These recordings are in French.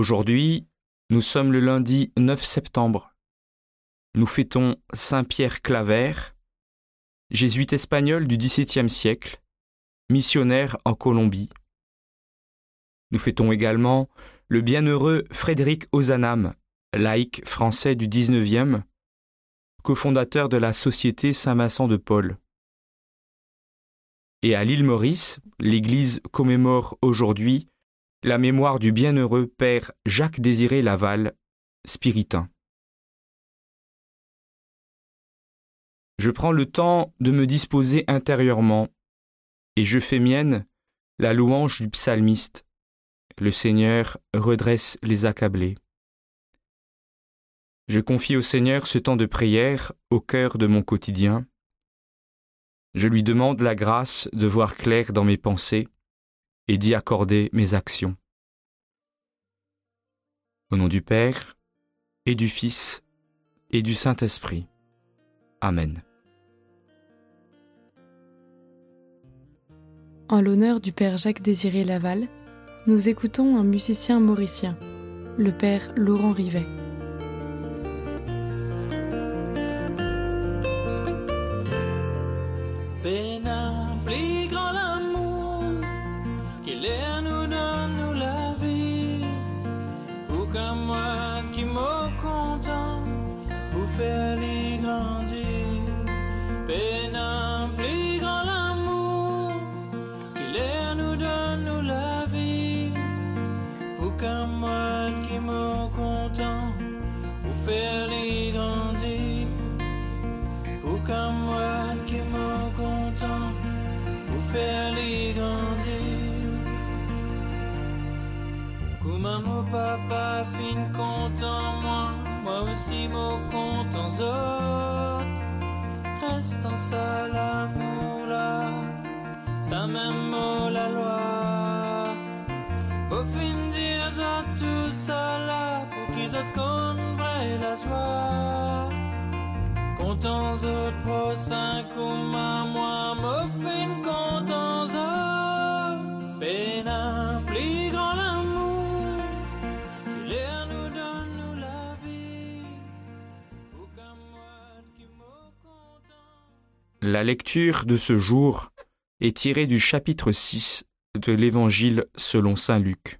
Aujourd'hui, nous sommes le lundi 9 septembre. Nous fêtons Saint Pierre Claver, jésuite espagnol du XVIIe siècle, missionnaire en Colombie. Nous fêtons également le bienheureux Frédéric Ozanam, laïc français du XIXe, cofondateur de la Société Saint-Vincent de Paul. Et à l'île Maurice, l'Église commémore aujourd'hui la mémoire du bienheureux père Jacques-Désiré Laval, spiritain. Je prends le temps de me disposer intérieurement et je fais mienne la louange du psalmiste. Le Seigneur redresse les accablés. Je confie au Seigneur ce temps de prière au cœur de mon quotidien. Je lui demande la grâce de voir clair dans mes pensées et d'y accorder mes actions. Au nom du Père, et du Fils, et du Saint-Esprit. Amen. En l'honneur du Père Jacques-Désiré Laval, nous écoutons un musicien mauricien, le Père Laurent Rivet. Plus grand l'amour qu'il est nous donne nous la vie pour qu'un moi qui m'en content pour faire les grandir. Plus grand l'amour qu'il est nous donne nous la vie pour qu'un moi qui m'en content pour faire les grandir. Pour qu'un moi qui m'en content pour faire les grandir. Comment mon papa fin content moi aussi mon content autres. Restant ça l'amour là, ça même mot la loi. Au fin dire ça tout ça là, pour qu'ils autres qu'on vrai la joie. Contents autres prochains comme à moi, me fin contents autres. Peine plus grand l'amour, qu'il est nous donne nous la vie. Pour qu'un moi qui me content. La lecture de ce jour est tirée du chapitre 6 de l'Évangile selon saint Luc.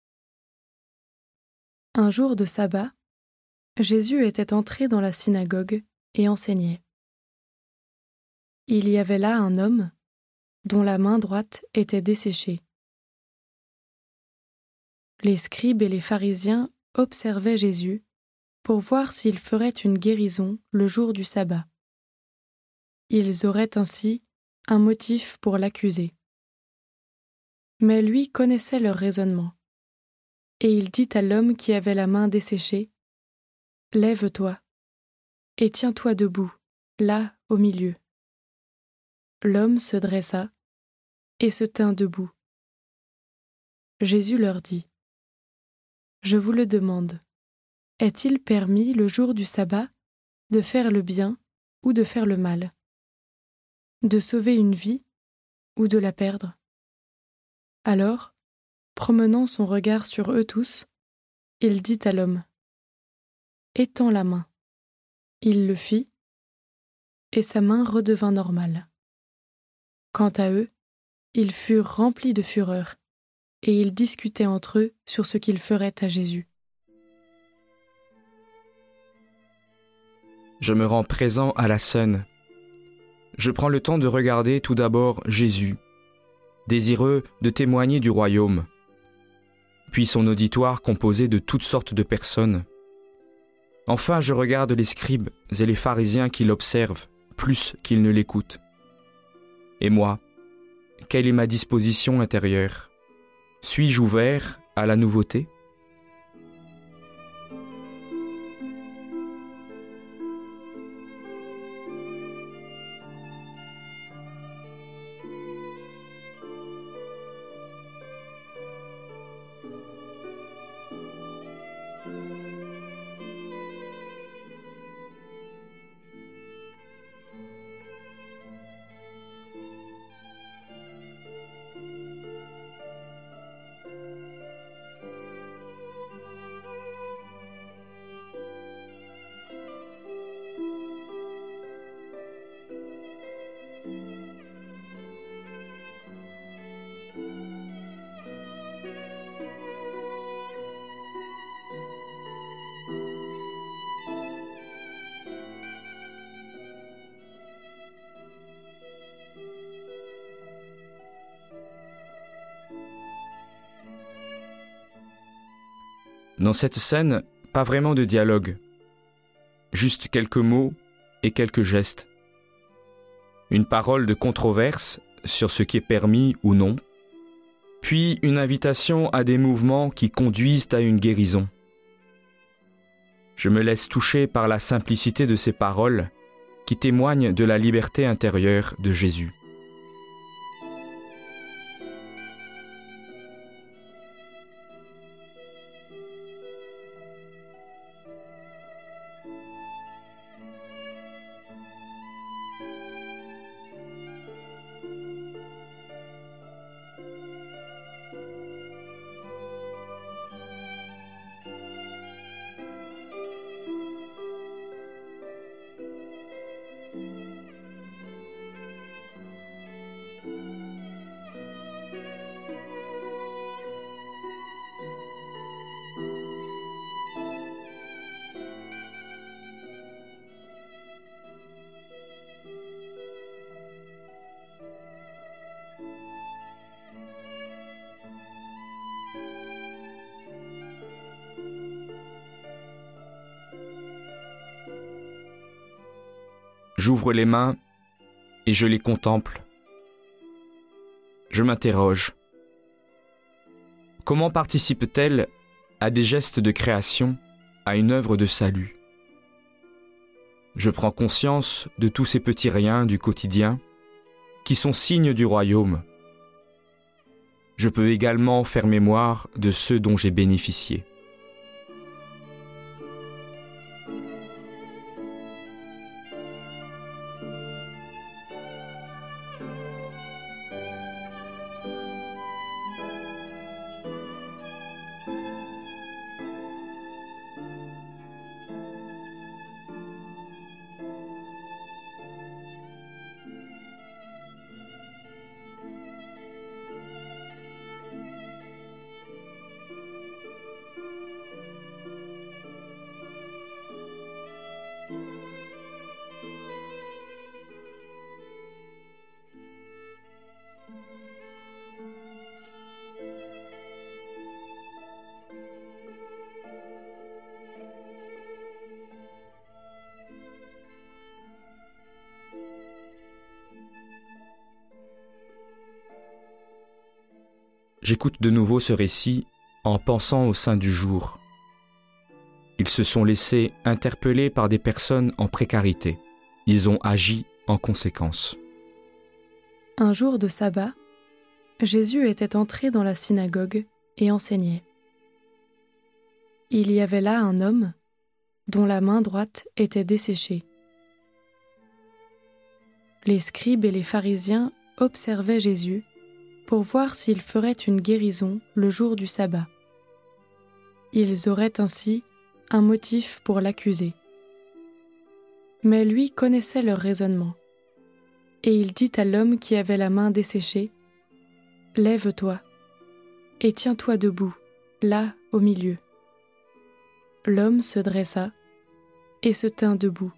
Un jour de sabbat, Jésus était entré dans la synagogue et enseignait. Il y avait là un homme dont la main droite était desséchée. Les scribes et les pharisiens observaient Jésus pour voir s'il ferait une guérison le jour du sabbat. Ils auraient ainsi un motif pour l'accuser. Mais lui connaissait leur raisonnement, et il dit à l'homme qui avait la main desséchée, « Lève-toi et tiens-toi debout, là, au milieu. » L'homme se dressa et se tint debout. Jésus leur dit, « Je vous le demande, est-il permis le jour du sabbat de faire le bien ou de faire le mal, de sauver une vie ou de la perdre ?» Alors, promenant son regard sur eux tous, il dit à l'homme, « Étends la main. » Il le fit, et sa main redevint normale. Quant à eux, ils furent remplis de fureur, et ils discutaient entre eux sur ce qu'ils feraient à Jésus. Je me rends présent à la scène. Je prends le temps de regarder tout d'abord Jésus, désireux de témoigner du royaume, puis son auditoire composé de toutes sortes de personnes. Enfin, je regarde les scribes et les pharisiens qui l'observent plus qu'ils ne l'écoutent. Et moi, quelle est ma disposition intérieure ? Suis-je ouvert à la nouveauté ? Dans cette scène, pas vraiment de dialogue, juste quelques mots et quelques gestes. Une parole de controverse sur ce qui est permis ou non, puis une invitation à des mouvements qui conduisent à une guérison. Je me laisse toucher par la simplicité de ces paroles qui témoignent de la liberté intérieure de Jésus. J'ouvre les mains et je les contemple. Je m'interroge. Comment participe-t-elle à des gestes de création, à une œuvre de salut? Je prends conscience de tous ces petits riens du quotidien qui sont signes du royaume. Je peux également faire mémoire de ceux dont j'ai bénéficié. J'écoute de nouveau ce récit en pensant au saint du jour. Ils se sont laissés interpeller par des personnes en précarité. Ils ont agi en conséquence. Un jour de sabbat, Jésus était entré dans la synagogue et enseignait. Il y avait là un homme dont la main droite était desséchée. Les scribes et les pharisiens observaient Jésus pour voir s'il ferait une guérison le jour du sabbat. Ils auraient ainsi un motif pour l'accuser. Mais lui connaissait leur raisonnement, et il dit à l'homme qui avait la main desséchée, « Lève-toi et tiens-toi debout, là au milieu. » L'homme se dressa et se tint debout.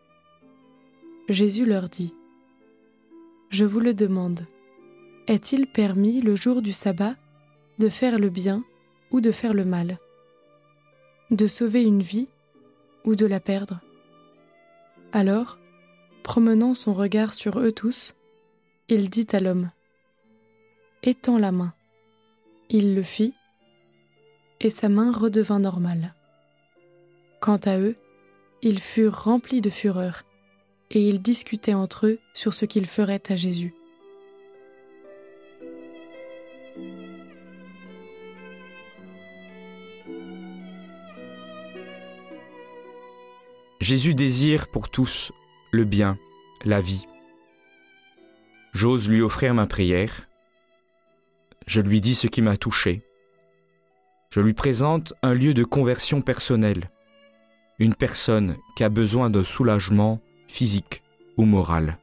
Jésus leur dit, « Je vous le demande, est-il permis le jour du sabbat de faire le bien ou de faire le mal, de sauver une vie ou de la perdre ?» Alors, promenant son regard sur eux tous, il dit à l'homme, « Étends la main. » Il le fit, et sa main redevint normale. Quant à eux, ils furent remplis de fureur, et ils discutaient entre eux sur ce qu'ils feraient à Jésus. Jésus désire pour tous le bien, la vie. J'ose lui offrir ma prière. Je lui dis ce qui m'a touché. Je lui présente un lieu de conversion personnelle, une personne qui a besoin de soulagement physique ou moral.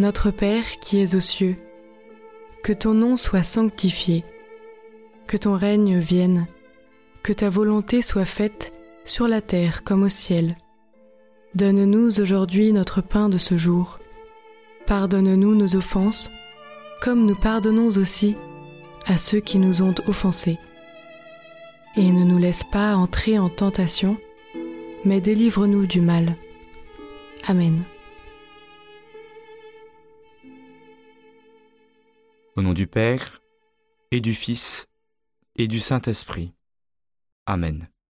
Notre Père qui es aux cieux, que ton nom soit sanctifié, que ton règne vienne, que ta volonté soit faite sur la terre comme au ciel. Donne-nous aujourd'hui notre pain de ce jour. Pardonne-nous nos offenses, comme nous pardonnons aussi à ceux qui nous ont offensés. Et ne nous laisse pas entrer en tentation, mais délivre-nous du mal. Amen. Au nom du Père, et du Fils, et du Saint-Esprit. Amen.